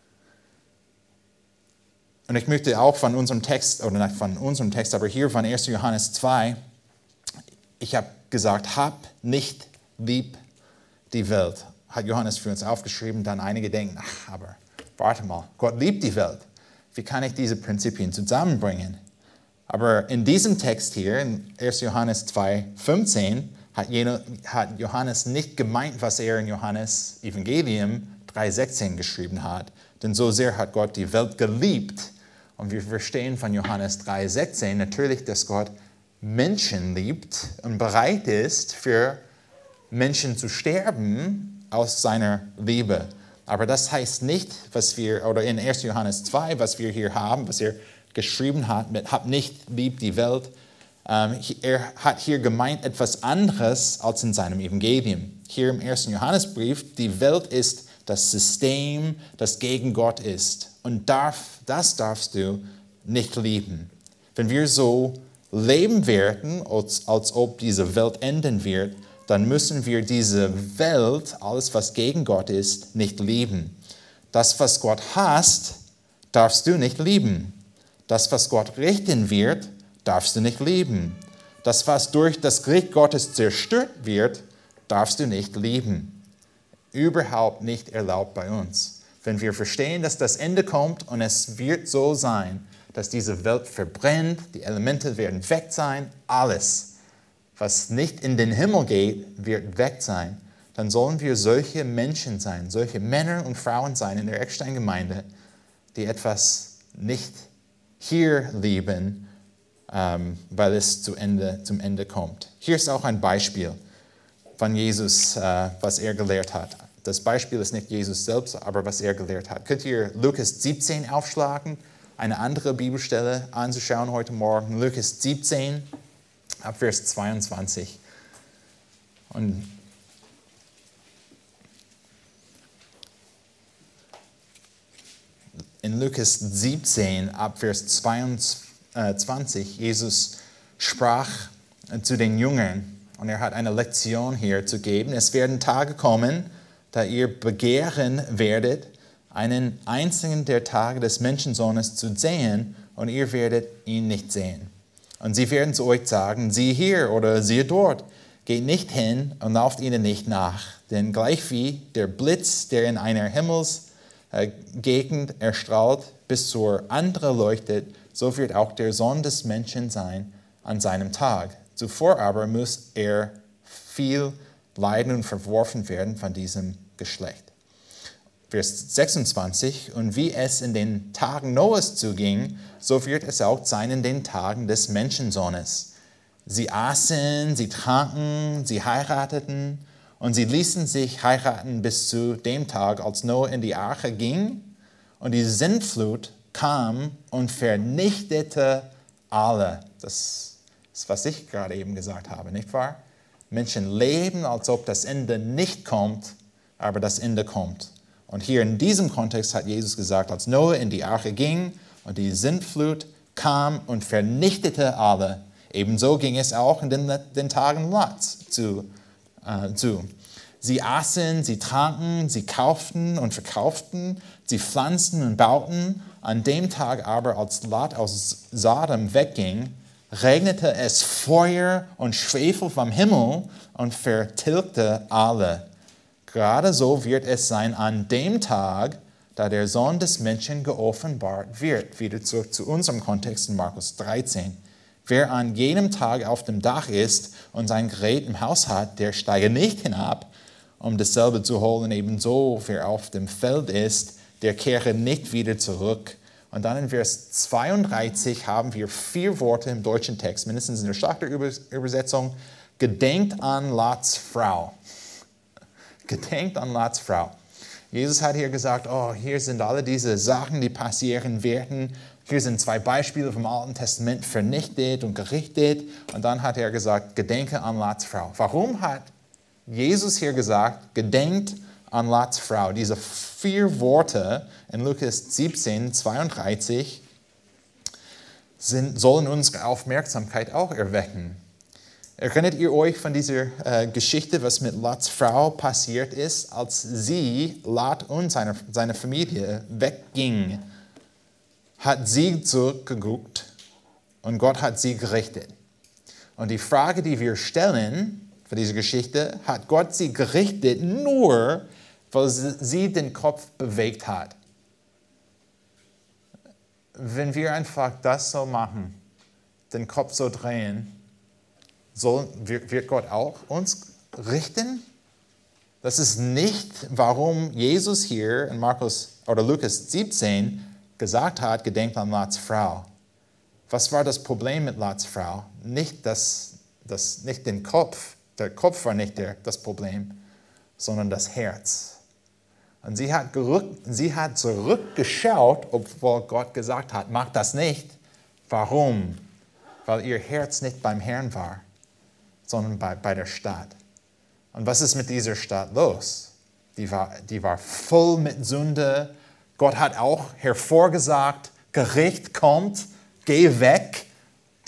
Und ich möchte auch von unserem Text, oder nicht von unserem Text, aber hier von 1. Johannes 2, ich habe gesagt, hab nicht lieb die Welt. Hat Johannes für uns aufgeschrieben, dann einige denken, aber warte mal, Gott liebt die Welt. Wie kann ich diese Prinzipien zusammenbringen? Aber in diesem Text hier, in 1. Johannes 2, 15, hat Johannes nicht gemeint, was er in Johannes Evangelium 3, 16 geschrieben hat. Denn so sehr hat Gott die Welt geliebt. Und wir verstehen von Johannes 3, 16 natürlich, dass Gott Menschen liebt und bereit ist, für Menschen zu sterben aus seiner Liebe. Aber das heißt nicht, oder in 1. Johannes 2, was wir hier haben, was er geschrieben hat, mit hab nicht lieb die Welt. Er hat hier gemeint etwas anderes als in seinem Evangelium. Hier im 1. Johannesbrief, die Welt ist das System, das gegen Gott ist. Und das darfst du nicht lieben. Wenn wir so leben werden, als ob diese Welt enden wird, dann müssen wir diese Welt, alles was gegen Gott ist, nicht lieben. Das, was Gott hasst, darfst du nicht lieben. Das, was Gott richten wird, darfst du nicht lieben. Das, was durch das Gericht Gottes zerstört wird, darfst du nicht lieben. Überhaupt nicht erlaubt bei uns. Wenn wir verstehen, dass das Ende kommt und es wird so sein, dass diese Welt verbrennt, die Elemente werden weg sein, alles, was nicht in den Himmel geht, wird weg sein, dann sollen wir solche Menschen sein, solche Männer und Frauen sein in der Eckstein-Gemeinde, die etwas nicht hier lieben, weil es zum Ende kommt. Hier ist auch ein Beispiel von Jesus, was er gelehrt hat. Das Beispiel ist nicht Jesus selbst, aber was er gelehrt hat. Könnt ihr Lukas 17 aufschlagen, eine andere Bibelstelle anzuschauen heute Morgen? Lukas 17, ab Vers 22. Und in Lukas 17, ab Vers 22, Jesus sprach zu den Jüngern und er hat eine Lektion hier zu geben. Es werden Tage kommen, da ihr begehren werdet, einen einzigen der Tage des Menschensohnes zu sehen und ihr werdet ihn nicht sehen. Und sie werden zu euch sagen, siehe hier oder siehe dort, geht nicht hin und lauft ihnen nicht nach. Denn gleich wie der Blitz, der in einer Himmelsgegend erstrahlt, bis zur anderen leuchtet, so wird auch der Sohn des Menschen sein an seinem Tag. Zuvor aber muss er viel leiden und verworfen werden von diesem Geschlecht. Vers 26, und wie es in den Tagen Noahs zuging, so wird es auch sein in den Tagen des Menschensohnes. Sie aßen, sie tranken, sie heirateten und sie ließen sich heiraten bis zu dem Tag, als Noah in die Arche ging und die Sintflut kam und vernichtete alle. Das ist, was ich gerade eben gesagt habe, nicht wahr? Menschen leben, als ob das Ende nicht kommt, aber das Ende kommt. Und hier in diesem Kontext hat Jesus gesagt, als Noah in die Arche ging und die Sintflut kam und vernichtete alle, ebenso ging es auch in den Tagen Lots zu. Sie aßen, sie tranken, sie kauften und verkauften, sie pflanzten und bauten. An dem Tag aber, als Lot aus Sodom wegging, regnete es Feuer und Schwefel vom Himmel und vertilgte alle. Gerade so wird es sein an dem Tag, da der Sohn des Menschen geoffenbart wird. Wieder zurück zu unserem Kontext in Markus 13. Wer an jenem Tag auf dem Dach ist und sein Gerät im Haus hat, der steige nicht hinab, um dasselbe zu holen. Ebenso, wer auf dem Feld ist, der kehre nicht wieder zurück. Und dann in Vers 32 haben wir 4 Worte im deutschen Text, mindestens in der Schlachterübersetzung. Gedenkt an Lots Frau. Gedenkt an Lots Frau. Jesus hat hier gesagt, hier sind alle diese Sachen, die passieren werden. Hier sind 2 Beispiele vom Alten Testament vernichtet und gerichtet. Und dann hat er gesagt, gedenke an Lots Frau. Warum hat Jesus hier gesagt, gedenkt an Lots Frau? Diese 4 Worte in Lukas 17, 32 sollen unsere Aufmerksamkeit auch erwecken. Erinnert ihr euch von dieser Geschichte, was mit Lots Frau passiert ist, als Lot und seine Familie wegging? Hat sie zurückgeguckt und Gott hat sie gerichtet. Und die Frage, die wir stellen für diese Geschichte, hat Gott sie gerichtet nur, weil sie den Kopf bewegt hat? Wenn wir einfach das so machen, den Kopf so drehen, wird Gott auch uns richten? Das ist nicht, warum Jesus hier in Lukas 17 gesagt hat, gedenkt an Lots Frau. Was war das Problem mit Lots Frau? Nicht den Kopf. Der Kopf war nicht das Problem, sondern das Herz. Und sie hat zurückgeschaut, obwohl Gott gesagt hat, mach das nicht. Warum? Weil ihr Herz nicht beim Herrn war, sondern bei der Stadt. Und was ist mit dieser Stadt los? Die war voll mit Sünde. Gott hat auch hervorgesagt, Gericht kommt, geh weg.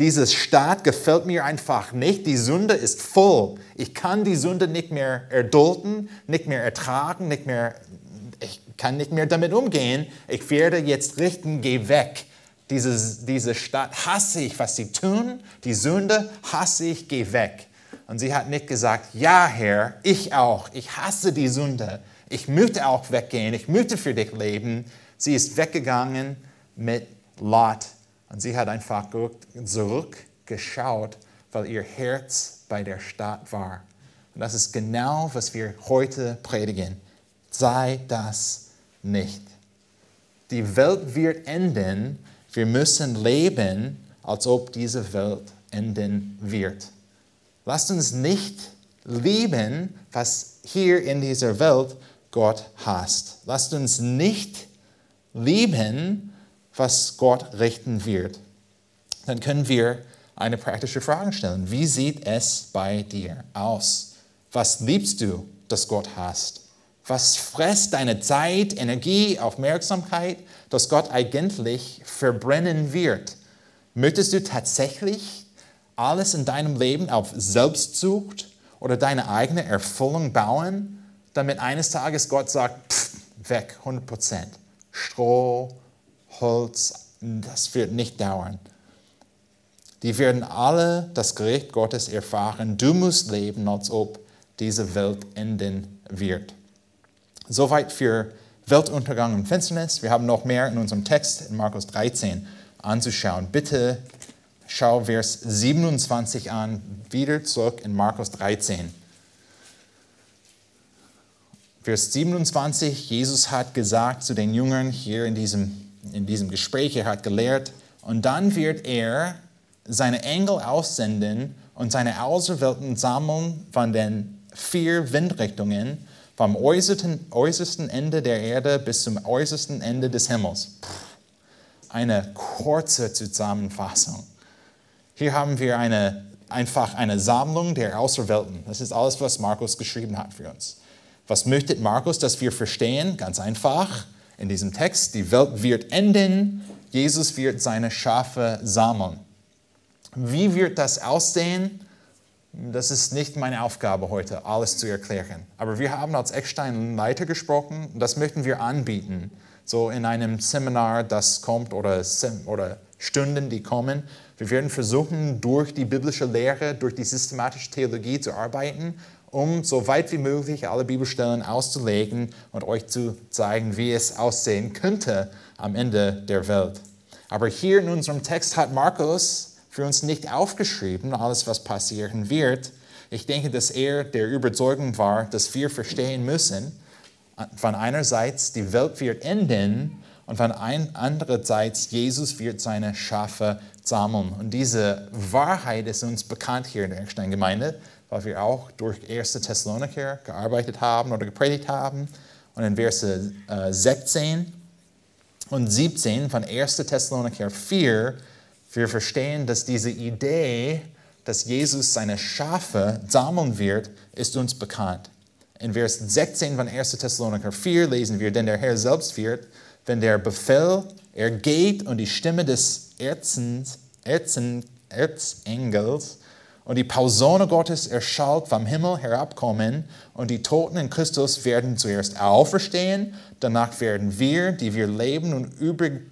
Diese Stadt gefällt mir einfach nicht. Die Sünde ist voll. Ich kann die Sünde nicht mehr erdulden, nicht mehr ertragen, ich kann nicht mehr damit umgehen. Ich werde jetzt richten, geh weg. Diese Stadt hasse ich, was sie tun. Die Sünde hasse ich, geh weg. Und sie hat nicht gesagt, ja Herr, ich auch. Ich hasse die Sünde. Ich möchte auch weggehen. Ich möchte für dich leben. Sie ist weggegangen mit Lot. Und sie hat einfach zurückgeschaut, weil ihr Herz bei der Stadt war. Und das ist genau, was wir heute predigen. Sei das nicht. Die Welt wird enden. Wir müssen leben, als ob diese Welt enden wird. Lasst uns nicht lieben, was hier in dieser Welt Gott hasst. Lasst uns nicht lieben, was Gott richten wird. Dann können wir eine praktische Frage stellen. Wie sieht es bei dir aus? Was liebst du, das Gott hasst? Was frisst deine Zeit, Energie, Aufmerksamkeit, das Gott eigentlich verbrennen wird? Möchtest du tatsächlich alles in deinem Leben auf Selbstsucht oder deine eigene Erfüllung bauen, damit eines Tages Gott sagt, weg, 100%. Stroh, Holz, das wird nicht dauern. Die werden alle das Gericht Gottes erfahren. Du musst leben, als ob diese Welt enden wird. Soweit für Weltuntergang und Finsternis. Wir haben noch mehr in unserem Text in Markus 13 anzuschauen. Bitte schau Vers 27 an, wieder zurück in Markus 13. Vers 27, Jesus hat gesagt zu den Jüngern hier in diesem Gespräch, er hat gelehrt, und dann wird er seine Engel aussenden und seine Auserwählten sammeln von den 4 Windrichtungen, vom äußersten Ende der Erde bis zum äußersten Ende des Himmels. Eine kurze Zusammenfassung. Hier haben wir einfach eine Sammlung der Auserwählten. Das ist alles, was Markus geschrieben hat für uns. Was möchte Markus, dass wir verstehen? Ganz einfach in diesem Text. Die Welt wird enden. Jesus wird seine Schafe sammeln. Wie wird das aussehen? Das ist nicht meine Aufgabe heute, alles zu erklären. Aber wir haben als Eckstein-Leiter gesprochen. Das möchten wir anbieten. So in einem Seminar, das kommt oder Stunden, die kommen. Wir werden versuchen, durch die biblische Lehre, durch die systematische Theologie zu arbeiten, um so weit wie möglich alle Bibelstellen auszulegen und euch zu zeigen, wie es aussehen könnte am Ende der Welt. Aber hier in unserem Text hat Markus für uns nicht aufgeschrieben, alles, was passieren wird. Ich denke, dass er der Überzeugung war, dass wir verstehen müssen, von einerseits, die Welt wird enden und von andererseits, Jesus wird seine Schafe sammeln. Und diese Wahrheit ist uns bekannt hier in der Eckstein-Gemeinde, weil wir auch durch 1. Thessalonicher gearbeitet haben oder gepredigt haben. Und in Verse 16 und 17 von 1. Thessalonicher 4, wir verstehen, dass diese Idee, dass Jesus seine Schafe sammeln wird, ist uns bekannt. In Vers 16 von 1. Thessalonicher 4 lesen wir, denn der Herr selbst wird, wenn der Befehl ergeht und die Stimme des Erzengels und die Posaune Gottes erschallt vom Himmel herabkommen und die Toten in Christus werden zuerst auferstehen, danach werden wir, die wir leben und übrig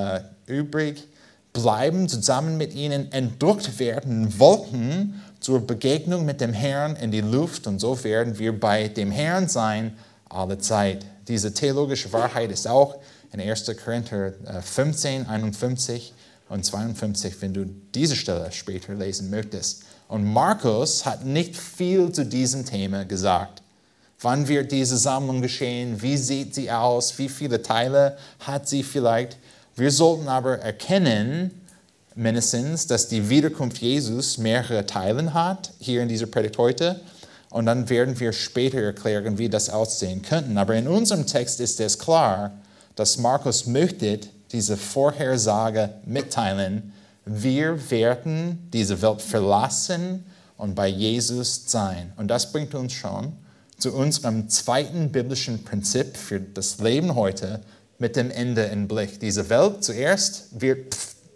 bleiben, zusammen mit ihnen entrückt werden in Wolken zur Begegnung mit dem Herrn in die Luft und so werden wir bei dem Herrn sein alle Zeit. Diese theologische Wahrheit ist auch in 1. Korinther 15, 51 und 52, wenn du diese Stelle später lesen möchtest. Und Markus hat nicht viel zu diesem Thema gesagt. Wann wird diese Sammlung geschehen? Wie sieht sie aus? Wie viele Teile hat sie vielleicht? Wir sollten aber erkennen, mindestens, dass die Wiederkunft Jesus mehrere Teile hat, hier in dieser Predigt heute. Und dann werden wir später erklären, wie das aussehen könnte. Aber in unserem Text ist es klar, dass Markus möchte diese Vorhersage mitteilen. Wir werden diese Welt verlassen und bei Jesus sein. Und das bringt uns schon zu unserem zweiten biblischen Prinzip für das Leben heute mit dem Ende im Blick. Diese Welt zuerst wird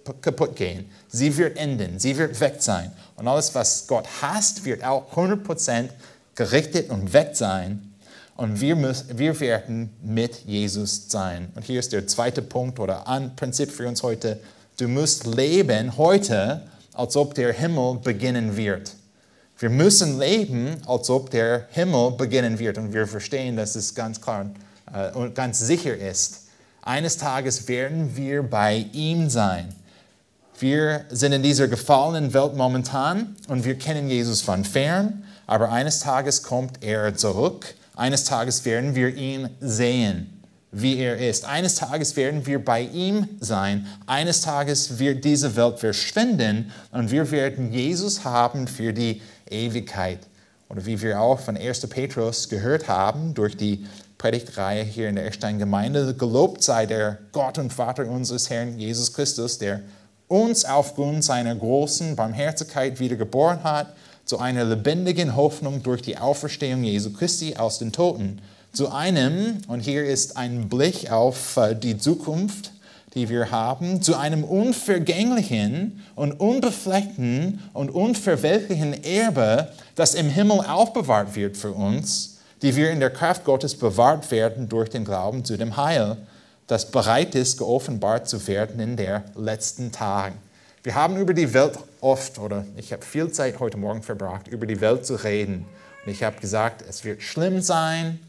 kaputt gehen. Sie wird enden. Sie wird weg sein. Und alles, was Gott hasst, wird auch 100% gerichtet und weg sein. Und wir werden mit Jesus sein. Und hier ist der zweite Punkt oder ein Prinzip für uns heute. Du musst leben heute, als ob der Himmel beginnen wird. Wir müssen leben, als ob der Himmel beginnen wird. Und wir verstehen, dass es ganz klar und ganz sicher ist. Eines Tages werden wir bei ihm sein. Wir sind in dieser gefallenen Welt momentan und wir kennen Jesus von fern. Aber eines Tages kommt er zurück. Eines Tages werden wir ihn sehen, wie er ist. Eines Tages werden wir bei ihm sein. Eines Tages wird diese Welt verschwinden und wir werden Jesus haben für die Ewigkeit. Oder wie wir auch von 1. Petrus gehört haben, durch die Predigtreihe hier in der Eckstein-Gemeinde, gelobt sei der Gott und Vater unseres Herrn Jesus Christus, der uns aufgrund seiner großen Barmherzigkeit wiedergeboren hat, zu einer lebendigen Hoffnung durch die Auferstehung Jesu Christi aus den Toten, zu einem, und hier ist ein Blick auf die Zukunft, die wir haben, zu einem unvergänglichen und unbefleckten und unverwelklichen Erbe, das im Himmel aufbewahrt wird für uns, die wir in der Kraft Gottes bewahrt werden durch den Glauben zu dem Heil, das bereit ist, geoffenbart zu werden in der letzten Tagen. Wir haben über die Welt oft, oder ich habe viel Zeit heute Morgen verbracht, über die Welt zu reden. Und ich habe gesagt, es wird schlimm sein,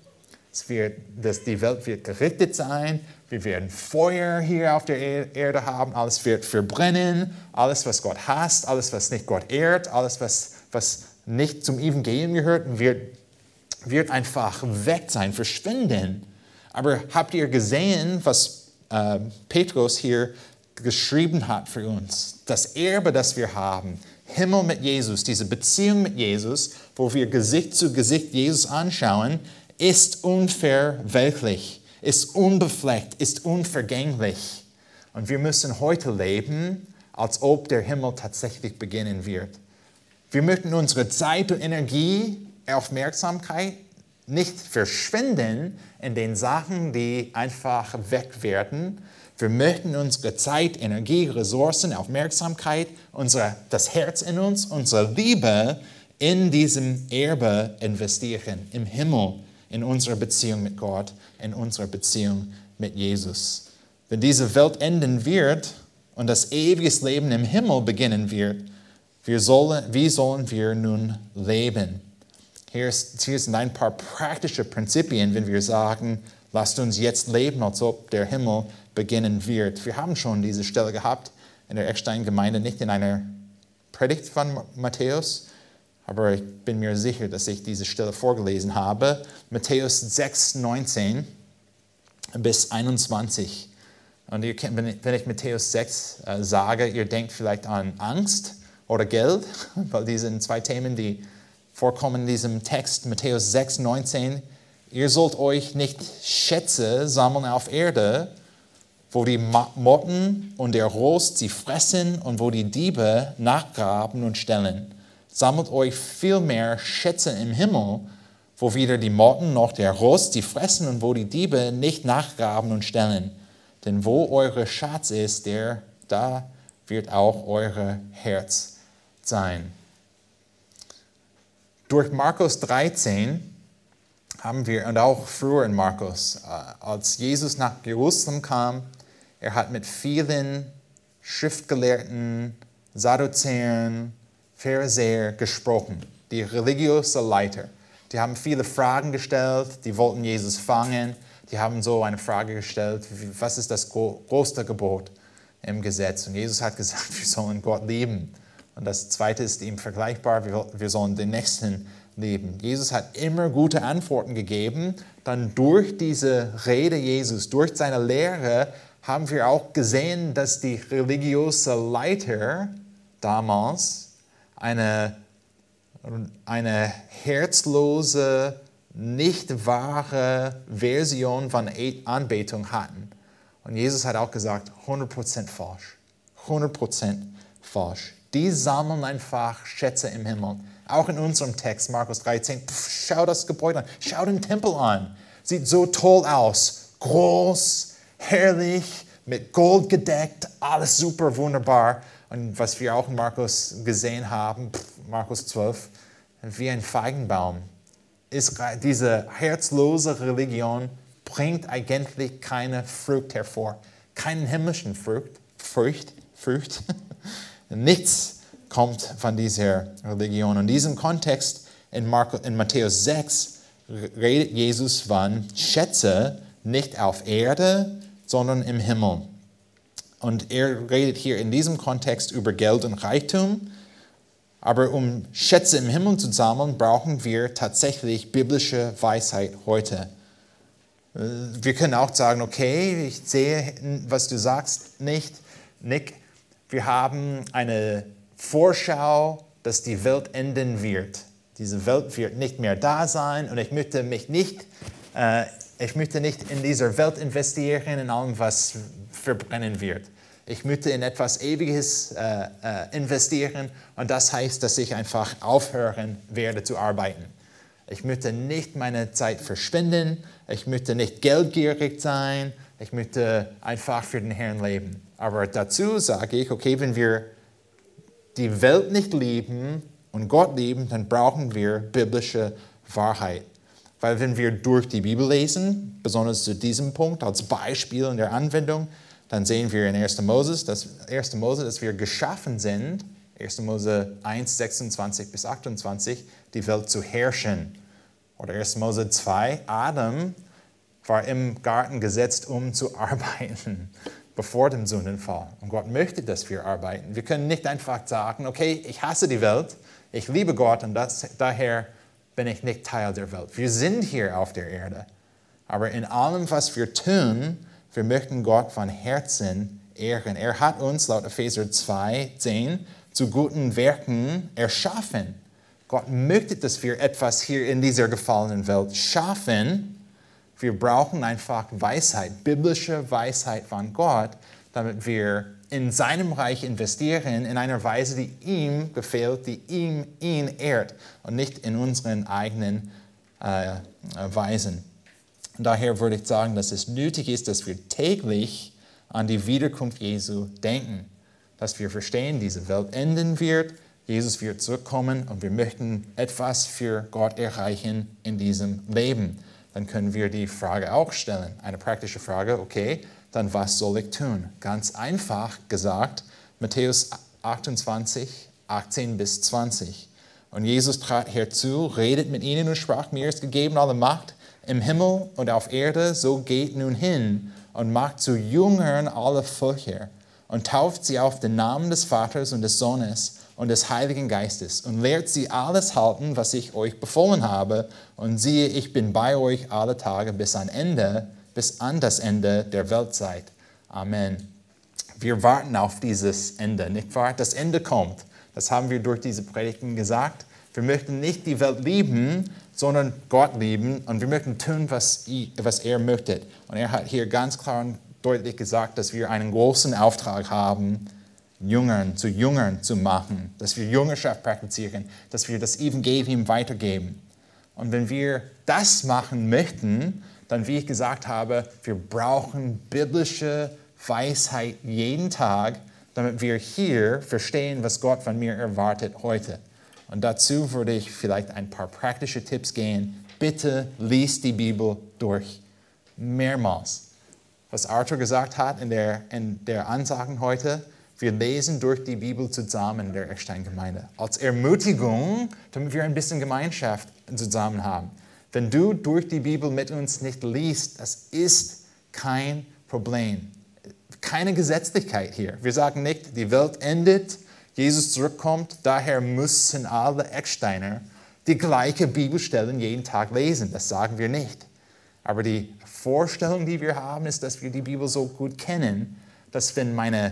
die Welt wird gerichtet sein, wir werden Feuer hier auf der Erde haben, alles wird verbrennen, alles, was Gott hasst, alles, was nicht Gott ehrt, alles, was nicht zum Evangelium gehört, wird einfach weg sein, verschwinden. Aber habt ihr gesehen, was Petrus hier geschrieben hat für uns? Das Erbe, das wir haben, Himmel mit Jesus, diese Beziehung mit Jesus, wo wir Gesicht zu Gesicht Jesus anschauen, ist unverwelklich, ist unbefleckt, ist unvergänglich. Und wir müssen heute leben, als ob der Himmel tatsächlich beginnen wird. Wir möchten unsere Zeit und Energie, Aufmerksamkeit nicht verschwinden in den Sachen, die einfach weg werden. Wir möchten unsere Zeit, Energie, Ressourcen, Aufmerksamkeit, das Herz in uns, unsere Liebe in diesem Erbe investieren, im Himmel, in unserer Beziehung mit Gott, in unserer Beziehung mit Jesus. Wenn diese Welt enden wird und das ewige Leben im Himmel beginnen wird, wie sollen wir nun leben? Hier sind ein paar praktische Prinzipien, wenn wir sagen, lasst uns jetzt leben, als ob der Himmel beginnen wird. Wir haben schon diese Stelle gehabt in der Eckstein-Gemeinde, nicht in einer Predigt von Matthäus, aber ich bin mir sicher, dass ich diese Stelle vorgelesen habe. Matthäus 6, 19 bis 21. Und wenn ich Matthäus 6 sage, ihr denkt vielleicht an Angst oder Geld, weil diese sind zwei Themen, die vorkommen in diesem Text. Matthäus 6, 19. Ihr sollt euch nicht Schätze sammeln auf Erde, wo die Motten und der Rost sie fressen und wo die Diebe nachgraben und stehlen. Sammelt euch vielmehr Schätze im Himmel, wo weder die Motten noch der Rost sie fressen und wo die Diebe nicht nachgraben und stehlen. Denn wo eure Schatz ist, da wird auch euer Herz sein. Durch Markus 13 haben wir, und auch früher in Markus, als Jesus nach Jerusalem kam, er hat mit vielen Schriftgelehrten, Sadduzäern, Pharisäer gesprochen, die religiösen Leiter. Die haben viele Fragen gestellt, die wollten Jesus fangen. Die haben so eine Frage gestellt, was ist das größte Gebot im Gesetz? Und Jesus hat gesagt, wir sollen Gott lieben. Und das Zweite ist ihm vergleichbar, wir sollen den Nächsten lieben. Jesus hat immer gute Antworten gegeben. Dann durch diese Rede Jesus, durch seine Lehre, haben wir auch gesehen, dass die religiösen Leiter damals eine herzlose, nicht wahre Version von Anbetung hatten. Und Jesus hat auch gesagt, 100% falsch. 100% falsch. Die sammeln einfach Schätze im Himmel. Auch in unserem Text, Markus 13, schau das Gebäude an, schau den Tempel an. Sieht so toll aus. Groß, herrlich, mit Gold gedeckt, alles super wunderbar. Und was wir auch in Markus gesehen haben, Markus 12, wie ein Feigenbaum. Diese herzlose Religion bringt eigentlich keine Frucht hervor, keinen himmlischen Frucht. Nichts kommt von dieser Religion. Und in diesem Kontext in Matthäus 6 redet Jesus von Schätze nicht auf Erde, sondern im Himmel. Und er redet hier in diesem Kontext über Geld und Reichtum. Aber um Schätze im Himmel zu sammeln, brauchen wir tatsächlich biblische Weisheit heute. Wir können auch sagen, okay, ich sehe, was du sagst, nicht. Nick, wir haben eine Vorschau, dass die Welt enden wird. Diese Welt wird nicht mehr da sein und ich möchte nicht in dieser Welt investieren, in allem, was verbrennen wird. Ich möchte in etwas Ewiges investieren und das heißt, dass ich einfach aufhören werde zu arbeiten. Ich möchte nicht meine Zeit verschwenden, ich möchte nicht geldgierig sein, ich möchte einfach für den Herrn leben. Aber dazu sage ich, okay, wenn wir die Welt nicht lieben und Gott lieben, dann brauchen wir biblische Wahrheit. Weil wenn wir durch die Bibel lesen, besonders zu diesem Punkt als Beispiel in der Anwendung, dann sehen wir in 1. Mose, dass wir geschaffen sind, 1. Mose 1, 26 bis 28, die Welt zu herrschen. Oder 1. Mose 2, Adam war im Garten gesetzt, um zu arbeiten, bevor dem Sündenfall. Und Gott möchte, dass wir arbeiten. Wir können nicht einfach sagen, okay, ich hasse die Welt, ich liebe Gott und daher bin ich nicht Teil der Welt. Wir sind hier auf der Erde. Aber in allem, was wir tun, wir möchten Gott von Herzen ehren. Er hat uns, laut Epheser 2, 10, zu guten Werken erschaffen. Gott möchte, dass wir etwas hier in dieser gefallenen Welt schaffen. Wir brauchen einfach Weisheit, biblische Weisheit von Gott, damit wir in seinem Reich investieren in einer Weise, die ihm gefällt, die ihn ehrt und nicht in unseren eigenen Weisen. Und daher würde ich sagen, dass es nötig ist, dass wir täglich an die Wiederkunft Jesu denken. Dass wir verstehen, diese Welt enden wird, Jesus wird zurückkommen und wir möchten etwas für Gott erreichen in diesem Leben. Dann können wir die Frage auch stellen, eine praktische Frage, okay, dann was soll ich tun? Ganz einfach gesagt, Matthäus 28, 18 bis 20. Und Jesus trat herzu, redet mit ihnen und sprach, mir ist gegeben alle Macht im Himmel und auf Erde, so geht nun hin und macht zu Jüngern alle Völker und tauft sie auf den Namen des Vaters und des Sohnes und des Heiligen Geistes und lehrt sie alles halten, was ich euch befohlen habe. Und siehe, ich bin bei euch alle Tage bis an das Ende der Weltzeit. Amen. Wir warten auf dieses Ende, nicht wahr? Das Ende kommt. Das haben wir durch diese Predigten gesagt. Wir möchten nicht die Welt lieben, sondern Gott lieben und wir möchten tun, was er möchte. Und er hat hier ganz klar und deutlich gesagt, dass wir einen großen Auftrag haben, Jüngern zu machen, dass wir Jüngerschaft praktizieren, dass wir das Evangelium weitergeben. Und wenn wir das machen möchten, dann, wie ich gesagt habe, wir brauchen biblische Weisheit jeden Tag, damit wir hier verstehen, was Gott von mir erwartet heute. Und dazu würde ich vielleicht ein paar praktische Tipps geben. Bitte lies die Bibel durch. Mehrmals. Was Arthur gesagt hat in der Ansagen heute, wir lesen durch die Bibel zusammen in der Eckstein-Gemeinde. Als Ermutigung, damit wir ein bisschen Gemeinschaft zusammen haben. Wenn du durch die Bibel mit uns nicht liest, das ist kein Problem. Keine Gesetzlichkeit hier. Wir sagen nicht, die Welt endet, Jesus zurückkommt, daher müssen alle Ecksteiner die gleiche Bibelstellen jeden Tag lesen. Das sagen wir nicht. Aber die Vorstellung, die wir haben, ist, dass wir die Bibel so gut kennen, dass wenn meine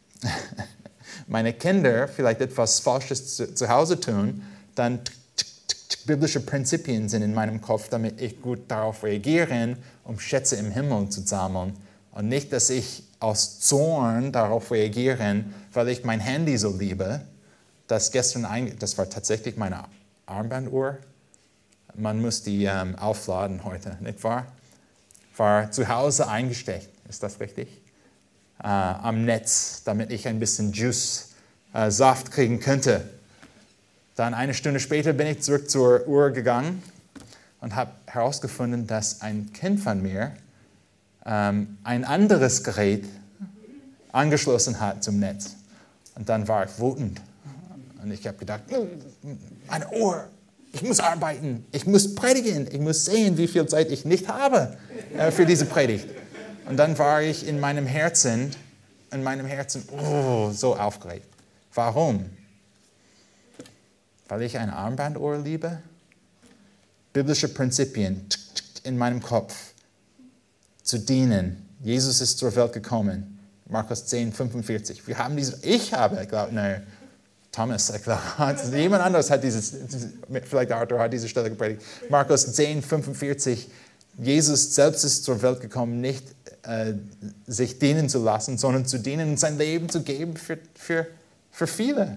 Kinder vielleicht etwas Falsches zu Hause tun, dann biblische Prinzipien sind in meinem Kopf, damit ich gut darauf reagiere, um Schätze im Himmel zu sammeln. Und nicht, dass ich aus Zorn darauf reagiere, weil ich mein Handy so liebe. Das war tatsächlich meine Armbanduhr. Man muss die aufladen heute, nicht wahr? War zu Hause eingesteckt. Ist das richtig? am Netz, damit ich ein bisschen Saft kriegen könnte. Dann eine Stunde später bin ich zurück zur Uhr gegangen und habe herausgefunden, dass ein Kind von mir ein anderes Gerät angeschlossen hat zum Netz. Und dann war ich wütend. Und ich habe gedacht, meine Uhr, ich muss arbeiten, ich muss predigen, ich muss sehen, wie viel Zeit ich nicht habe für diese Predigt. Und dann war ich in meinem Herzen so aufgeregt. Warum? Weil ich eine Armbanduhr liebe? Biblische Prinzipien in meinem Kopf. Zu dienen. Jesus ist zur Welt gekommen. Markus 10,45. Thomas, ich glaube, jemand anderes hat vielleicht der Autor hat diese Stelle gepredigt. Markus 10,45. Jesus selbst ist zur Welt gekommen, nicht sich dienen zu lassen, sondern zu dienen und sein Leben zu geben für viele.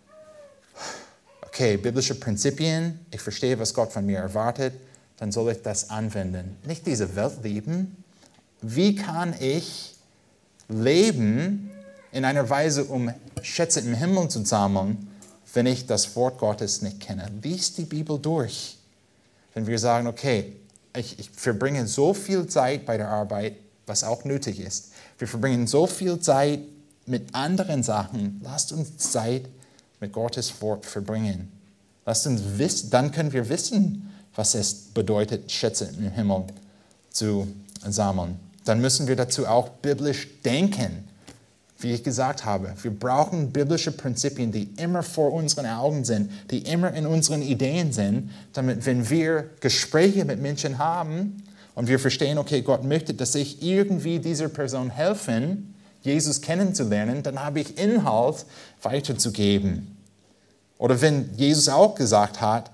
Okay, biblische Prinzipien, ich verstehe, was Gott von mir erwartet, dann soll ich das anwenden. Nicht diese Welt lieben. Wie kann ich leben in einer Weise, um Schätze im Himmel zu sammeln, wenn ich das Wort Gottes nicht kenne? Lies die Bibel durch. Wenn wir sagen, okay, ich verbringe so viel Zeit bei der Arbeit, was auch nötig ist. Wir verbringen so viel Zeit mit anderen Sachen. Lasst uns Zeit mit Gottes Wort verbringen. Dann können wir wissen, was es bedeutet, Schätze im Himmel zu sammeln. Dann müssen wir dazu auch biblisch denken. Wie ich gesagt habe, wir brauchen biblische Prinzipien, die immer vor unseren Augen sind, die immer in unseren Ideen sind, damit, wenn wir Gespräche mit Menschen haben und wir verstehen, okay, Gott möchte, dass ich irgendwie dieser Person helfen, Jesus kennenzulernen, dann habe ich Inhalt weiterzugeben. Oder wenn Jesus auch gesagt hat,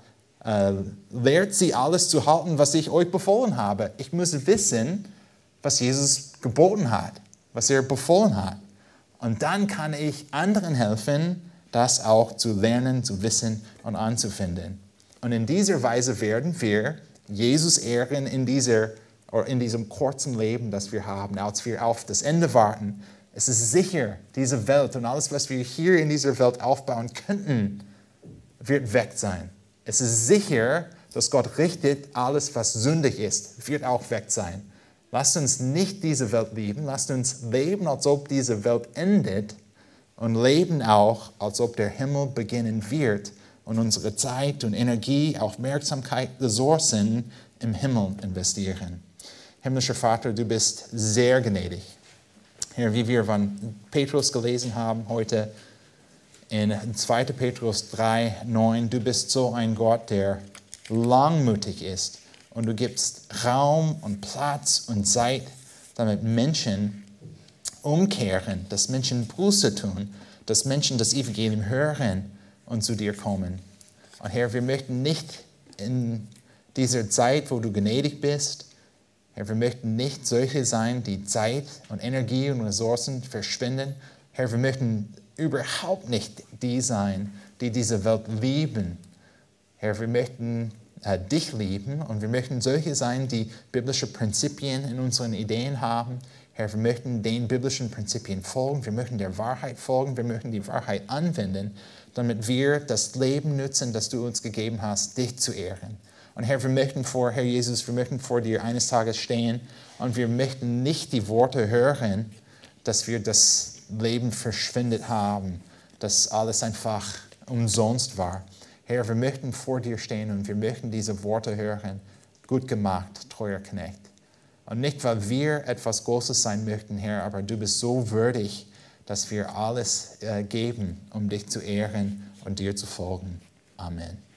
lehrt sie alles zu halten, was ich euch befohlen habe. Ich muss wissen, was Jesus geboten hat, was er befohlen hat. Und dann kann ich anderen helfen, das auch zu lernen, zu wissen und anzufinden. Und in dieser Weise werden wir Jesus ehren in diesem kurzen Leben, das wir haben, als wir auf das Ende warten. Es ist sicher, diese Welt und alles, was wir hier in dieser Welt aufbauen könnten, wird weg sein. Es ist sicher, dass Gott richtet, alles, was sündig ist, wird auch weg sein. Lasst uns nicht diese Welt lieben, lasst uns leben, als ob diese Welt endet und leben auch, als ob der Himmel beginnen wird und unsere Zeit und Energie, Aufmerksamkeit, Ressourcen im Himmel investieren. Himmlischer Vater, du bist sehr gnädig. Herr, wie wir von Petrus gelesen haben heute in 2. Petrus 3,9, du bist so ein Gott, der langmütig ist. Und du gibst Raum und Platz und Zeit, damit Menschen umkehren, dass Menschen Buße tun, dass Menschen das Evangelium hören und zu dir kommen. Und Herr, wir möchten nicht in dieser Zeit, wo du gnädig bist, Herr, wir möchten nicht solche sein, die Zeit und Energie und Ressourcen verschwenden. Herr, wir möchten überhaupt nicht die sein, die diese Welt lieben. Herr, wir möchten dich lieben und wir möchten solche sein, die biblische Prinzipien in unseren Ideen haben. Herr, wir möchten den biblischen Prinzipien folgen, wir möchten der Wahrheit folgen, wir möchten die Wahrheit anwenden, damit wir das Leben nutzen, das du uns gegeben hast, dich zu ehren. Und Herr, Herr Jesus, wir möchten vor dir eines Tages stehen und wir möchten nicht die Worte hören, dass wir das Leben verschwendet haben, dass alles einfach umsonst war. Herr, wir möchten vor dir stehen und wir möchten diese Worte hören. Gut gemacht, treuer Knecht. Und nicht, weil wir etwas Großes sein möchten, Herr, aber du bist so würdig, dass wir alles geben, um dich zu ehren und dir zu folgen. Amen.